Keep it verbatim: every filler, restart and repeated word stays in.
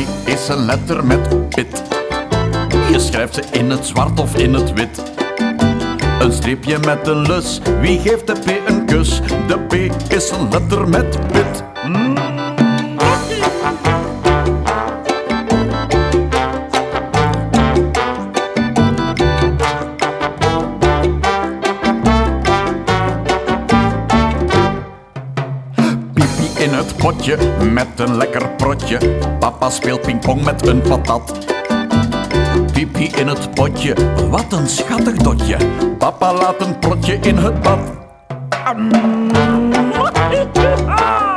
is een letter met pit. Je schrijft ze in het zwart of in het wit. Een streepje met een lus, wie geeft de P een kus? De P is een letter met pit. Mm. Pipi in het potje met een lekker protje. Papa speelt pingpong met een patat. Pipi in het potje, wat een schattig dotje. Papa laat een protje in het bad.